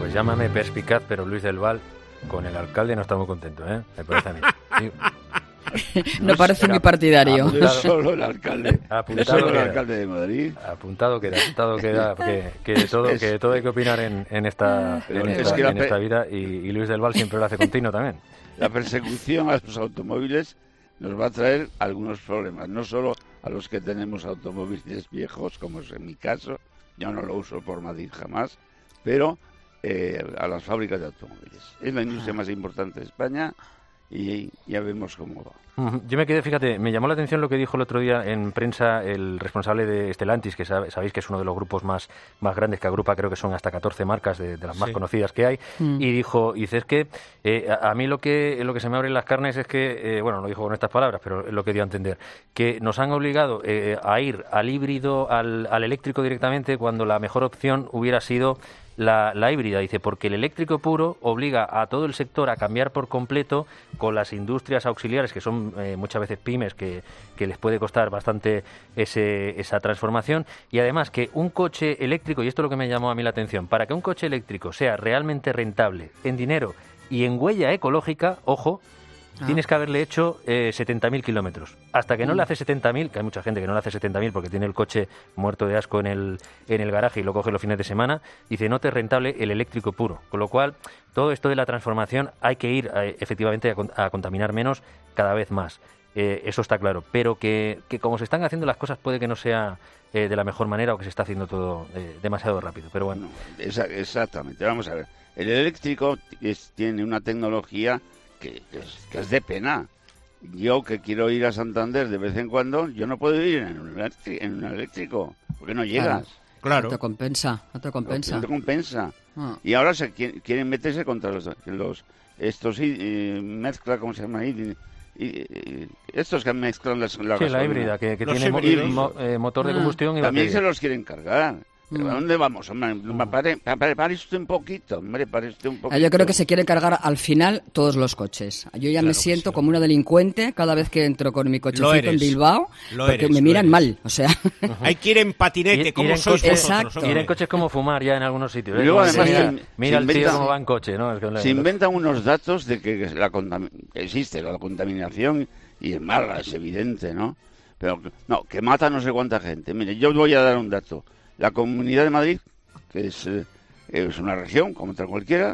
Pues llámame perspicaz, pero Luis del Val, con el alcalde no está muy contento, ¿eh? Me parece a mí. No parece muy partidario. No solo el alcalde. Apuntado Solo el queda. alcalde de Madrid. Apuntado queda, que de todo hay que opinar en esta vida, y Luis del Val siempre lo hace continuo también. La persecución a los automóviles nos va a traer algunos problemas, no solo a los que tenemos automóviles viejos, como es en mi caso, yo no lo uso por Madrid jamás, pero a las fábricas de automóviles. Es la industria más importante de España y ya vemos cómo va. Yo me quedé, fíjate, me llamó la atención lo que dijo el otro día en prensa el responsable de Stellantis, que sabéis que es uno de los grupos más grandes, que agrupa, creo que son hasta 14 marcas de las más conocidas que hay, y dice, es que a mí lo que se me abren las carnes es que, bueno, no dijo con estas palabras, pero es lo que dio a entender, que nos han obligado a ir al híbrido, al eléctrico directamente, cuando la mejor opción hubiera sido la híbrida. Dice, porque el eléctrico puro obliga a todo el sector a cambiar por completo, con las industrias auxiliares, que son muchas veces pymes, que les puede costar bastante esa transformación, y además que un coche eléctrico, y esto es lo que me llamó a mí la atención, para que un coche eléctrico sea realmente rentable en dinero y en huella ecológica, ojo, tienes que haberle hecho 70.000 kilómetros. Hasta que no le hace 70.000, que hay mucha gente que no le hace 70.000 porque tiene el coche muerto de asco en el garaje y lo coge los fines de semana, dice, no te es rentable el eléctrico puro. Con lo cual, todo esto de la transformación hay que ir efectivamente a contaminar menos cada vez más. Eso está claro. Pero que como se están haciendo las cosas puede que no sea de la mejor manera, o que se está haciendo todo demasiado rápido. Pero bueno. Exactamente. Vamos a ver. El eléctrico tiene una tecnología que es de pena. Yo, que quiero ir a Santander de vez en cuando, yo no puedo ir en un eléctrico, porque no llegas. Claro. No te compensa. No te compensa. Y ahora quieren meterse contra estos mezcla, ¿cómo se llama? Estos que mezclan la híbrida, que tiene motor de combustión y también batería. se los quieren cargar. ¿Pero a dónde vamos? Hombre, pare usted un poquito. Yo creo que se quiere cargar al final todos los coches. Yo ya me siento como una delincuente cada vez que entro con mi cochecito en Bilbao, porque me miran mal. O sea, hay que ir en patinete, como sois vosotros. Ir en coches como fumar ya en algunos sitios. Y luego, además, mira el tío cómo va en coche, ¿no? Se inventan unos datos de que existe la contaminación, y es mala, es evidente, ¿no? Pero no, que mata no sé cuánta gente. Mire, yo voy a dar un dato. La Comunidad de Madrid, que es una región como otra cualquiera,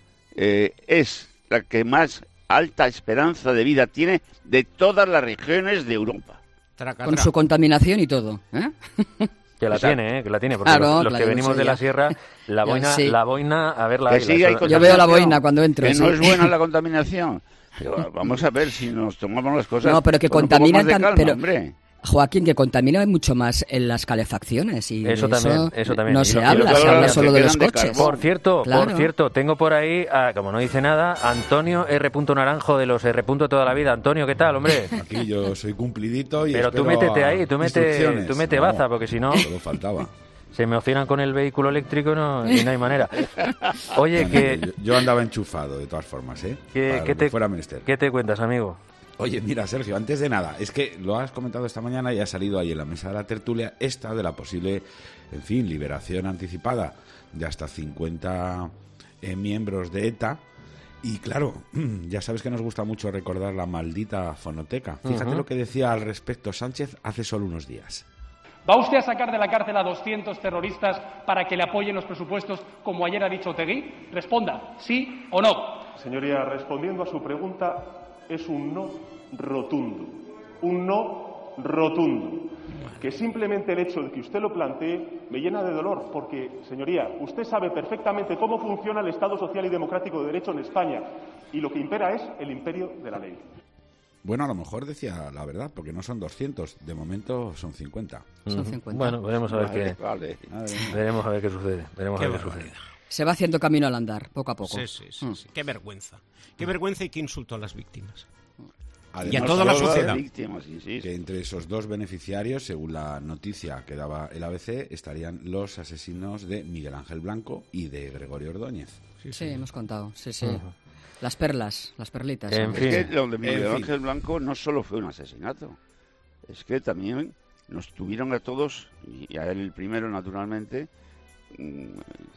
es la que más alta esperanza de vida tiene de todas las regiones de Europa. Con su contaminación y todo, ¿eh? Que la tiene, porque claro, los que venimos de la sierra, la boina, a ver la yo veo la boina cuando entro. Que no es buena la contaminación. Pero vamos a ver si nos tomamos las cosas. No, pero que con contaminan un poco más de calma, hombre. Joaquín, que contamina mucho más en las calefacciones, y eso también. No se habla solo de los coches. Por cierto, tengo por ahí, como no dice nada, Antonio R. Naranjo, de los R. toda la vida. Antonio, ¿qué tal, hombre? Aquí yo soy cumplidito y pero tú métete ahí, tú mete baza, porque si no... Todo faltaba. Se me emocionan con el vehículo eléctrico y no hay manera. Oye, que... Yo andaba enchufado, de todas formas, ¿eh? Fuera menester. ¿Qué te cuentas, amigo? Oye, mira, Sergio, antes de nada, es que lo has comentado esta mañana y ha salido ahí en la mesa de la tertulia esta de la posible, en fin, liberación anticipada de hasta 50 miembros de ETA. Y claro, ya sabes que nos gusta mucho recordar la maldita fonoteca. Fíjate lo que decía al respecto Sánchez hace solo unos días. ¿Va usted a sacar de la cárcel a 200 terroristas para que le apoyen los presupuestos, como ayer ha dicho Otegi? Responda, ¿sí o no? Señoría, respondiendo a su pregunta, es un no rotundo. Un no rotundo. Que simplemente el hecho de que usted lo plantee me llena de dolor, porque, señoría, usted sabe perfectamente cómo funciona el Estado social y democrático de derecho en España, y lo que impera es el imperio de la ley. Bueno, a lo mejor decía la verdad, porque no son 200, de momento son 50. Son 50. Bueno, veremos a ver veremos a ver qué sucede. Se va haciendo camino al andar, poco a poco. Sí. Qué vergüenza. Qué vergüenza y qué insulto a las víctimas. Además, y a toda la sociedad. Que entre esos dos beneficiarios, según la noticia que daba el ABC, estarían los asesinos de Miguel Ángel Blanco y de Gregorio Ordóñez. Sí, hemos contado. Sí. Las perlas, las perlitas. En fin. Es que lo de Miguel Ángel Blanco no solo fue un asesinato, es que también nos tuvieron a todos, y a él el primero naturalmente,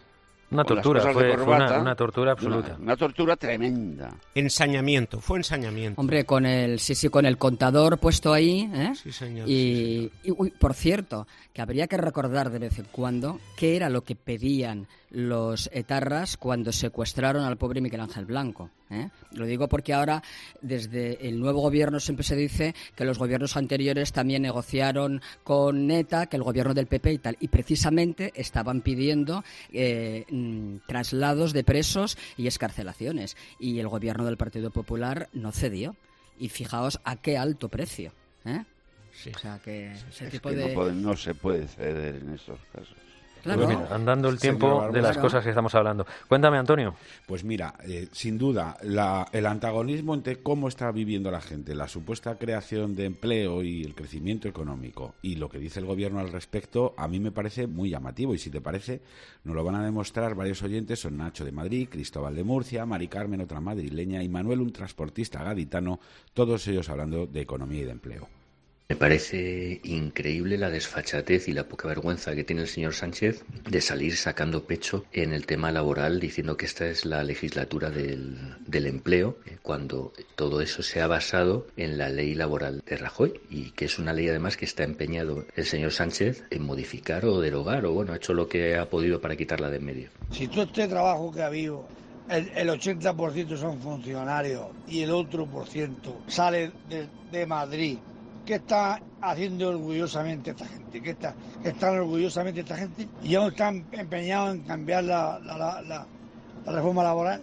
Una tortura, fue una tortura absoluta. Una tortura tremenda. Ensañamiento, fue ensañamiento. Hombre, con el contador puesto ahí, ¿eh? Sí, señor. Y por cierto, que habría que recordar de vez en cuando qué era lo que pedían los etarras cuando secuestraron al pobre Miguel Ángel Blanco, ¿eh? Lo digo porque ahora, desde el nuevo gobierno, siempre se dice que los gobiernos anteriores también negociaron con ETA, que el gobierno del PP y tal, y precisamente estaban pidiendo traslados de presos y excarcelaciones, y el gobierno del Partido Popular no cedió, y fijaos a qué alto precio, ¿eh? Sí. O sea que ese Es tipo que de... no se puede ceder en esos casos. Claro. Pues mira, andando el tiempo de las claro. cosas que estamos hablando. Cuéntame, Antonio. Pues mira, sin duda, el antagonismo entre cómo está viviendo la gente, la supuesta creación de empleo y el crecimiento económico y lo que dice el gobierno al respecto, a mí me parece muy llamativo. Y si te parece, nos lo van a demostrar varios oyentes. Son Nacho de Madrid, Cristóbal de Murcia, Mari Carmen, otra madrileña, y Manuel, un transportista gaditano, todos ellos hablando de economía y de empleo. Me parece increíble la desfachatez y la poca vergüenza que tiene el señor Sánchez de salir sacando pecho en el tema laboral, diciendo que esta es la legislatura del empleo, cuando todo eso se ha basado en la ley laboral de Rajoy, y que es una ley además que está empeñado el señor Sánchez en modificar o derogar, o bueno, ha hecho lo que ha podido para quitarla de en medio. Si todo este trabajo que ha habido, el 80% son funcionarios y el otro por ciento sale de Madrid, ¿qué está haciendo orgullosamente esta gente? ¿Qué están orgullosamente esta gente? ¿Y aún están empeñados en cambiar la reforma laboral?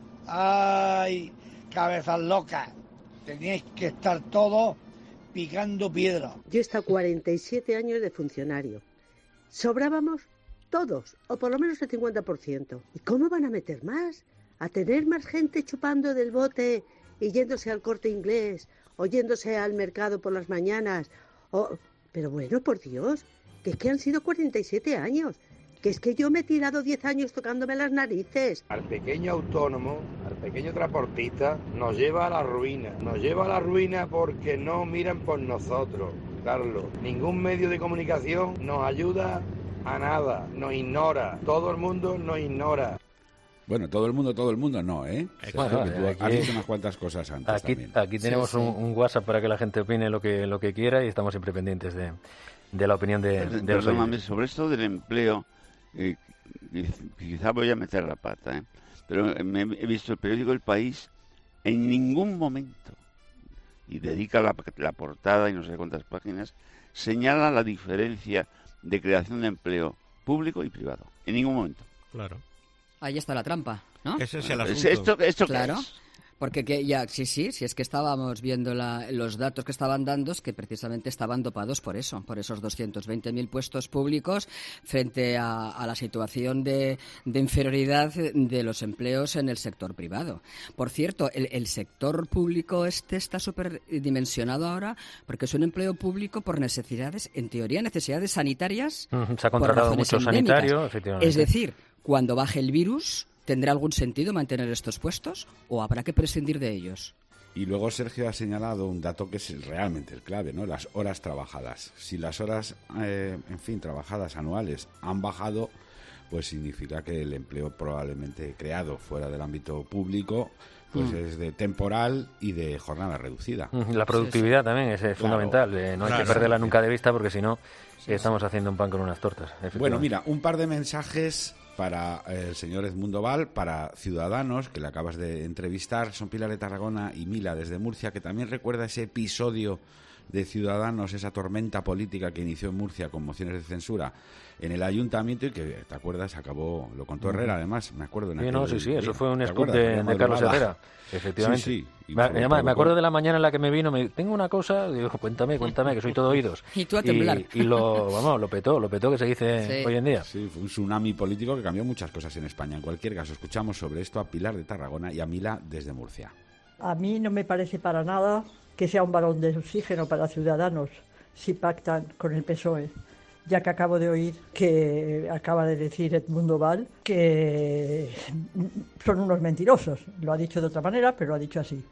¡Ay, cabezas locas! Teníais que estar todos picando piedra. Yo he estado 47 años de funcionario. Sobrábamos todos, o por lo menos el 50%. ¿Y cómo van a meter más? ¿A tener más gente chupando del bote y yéndose al Corte Inglés, o yéndose al mercado por las mañanas? Pero bueno, por Dios, que es que han sido 47 años, que es que yo me he tirado 10 años tocándome las narices. Al pequeño autónomo, al pequeño transportista, nos lleva a la ruina. Nos lleva a la ruina porque no miran por nosotros, Carlos. Ningún medio de comunicación nos ayuda a nada, nos ignora. Todo el mundo nos ignora. Bueno, todo el mundo no, ¿eh? Bueno, tú has dicho unas cuantas cosas antes aquí tenemos un WhatsApp para que la gente opine lo que quiera, y estamos siempre pendientes de la opinión de los oyentes. Sobre esto del empleo, quizá voy a meter la pata, ¿eh? Pero he visto el periódico El País, en ningún momento, y dedica la portada y no sé cuántas páginas, señala la diferencia de creación de empleo público y privado. En ningún momento. Claro. Ahí está la trampa, ¿no? Ese es el asunto. ¿Esto claro. qué es? Porque si es que estábamos viendo los datos que estaban dando, es que precisamente estaban dopados por eso, por esos 220.000 puestos públicos frente a la situación de inferioridad de los empleos en el sector privado. Por cierto, el sector público está superdimensionado ahora porque es un empleo público por necesidades, en teoría, necesidades sanitarias. Se ha contratado mucho sanitario, efectivamente. Es decir, cuando baje el virus, ¿tendrá algún sentido mantener estos puestos o habrá que prescindir de ellos? Y luego Sergio ha señalado un dato que es realmente el clave, ¿no? Las horas trabajadas. Si las horas, trabajadas anuales han bajado, pues significa que el empleo probablemente creado fuera del ámbito público pues es de temporal y de jornada reducida. La productividad también es fundamental. No hay que perderla nunca de vista, porque si no estamos haciendo un pan con unas tortas. Bueno, mira, un par de mensajes para el señor Edmundo Val, para Ciudadanos, que le acabas de entrevistar. Son Pilar de Tarragona y Mila desde Murcia, que también recuerda ese episodio de Ciudadanos, esa tormenta política que inició en Murcia con mociones de censura en el ayuntamiento, y que, ¿te acuerdas? Acabó, lo contó Herrera, además, me acuerdo. Sí, eso fue un scoop de Carlos Herrera, efectivamente. Sí. Me acuerdo de la mañana en la que me vino, tengo una cosa, digo, cuéntame, que soy todo oídos. Y tú a temblar. Y lo petó, que se dice hoy en día. Sí, fue un tsunami político que cambió muchas cosas en España. En cualquier caso, escuchamos sobre esto a Pilar de Tarragona y a Mila desde Murcia. A mí no me parece para nada que sea un balón de oxígeno para Ciudadanos si pactan con el PSOE, ya que acabo de oír que acaba de decir Edmundo Val que son unos mentirosos. Lo ha dicho de otra manera, pero lo ha dicho así.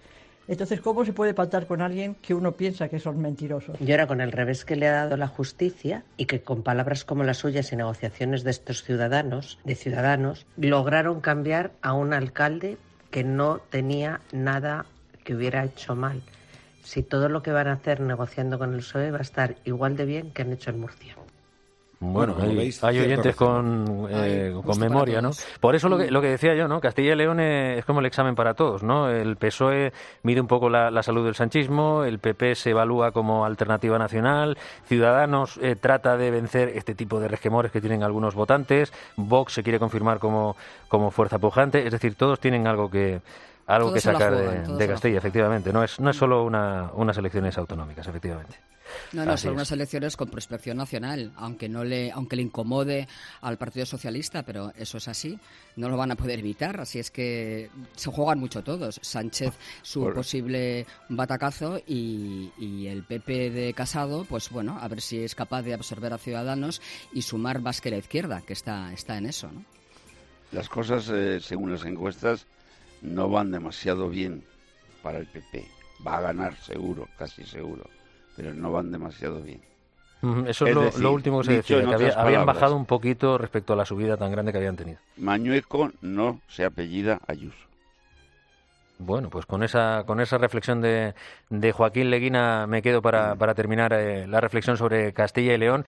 Entonces, ¿cómo se puede pactar con alguien que uno piensa que son mentirosos? Y ahora, con el revés que le ha dado la justicia, y que con palabras como las suyas y negociaciones de estos ciudadanos, lograron cambiar a un alcalde que no tenía nada que hubiera hecho mal. Si todo lo que van a hacer negociando con el PSOE va a estar igual de bien que han hecho en Murcia. Bueno, hay oyentes con memoria, ¿no? Por eso lo que decía yo, ¿no? Castilla y León es como el examen para todos, ¿no? El PSOE mide un poco la salud del sanchismo, el PP se evalúa como alternativa nacional, Ciudadanos trata de vencer este tipo de resquemores que tienen algunos votantes, Vox se quiere confirmar como fuerza pujante, es decir, todos tienen algo que sacar de Castilla, efectivamente. No es solo unas elecciones autonómicas, efectivamente. No, son unas elecciones con prospección nacional, aunque le incomode al Partido Socialista, pero eso es así, no lo van a poder evitar, así es que se juegan mucho todos. Sánchez, su posible batacazo, y el PP de Casado, pues bueno, a ver si es capaz de absorber a Ciudadanos y sumar más que la izquierda, que está en eso, ¿no? Las cosas, según las encuestas, no van demasiado bien para el PP. Va a ganar seguro, casi seguro, pero no van demasiado bien. Eso es decir, lo último que se decía, que habían bajado un poquito respecto a la subida tan grande que habían tenido. Mañueco no se apellida Ayuso. Bueno, pues con esa reflexión de Joaquín Leguina me quedo para terminar la reflexión sobre Castilla y León.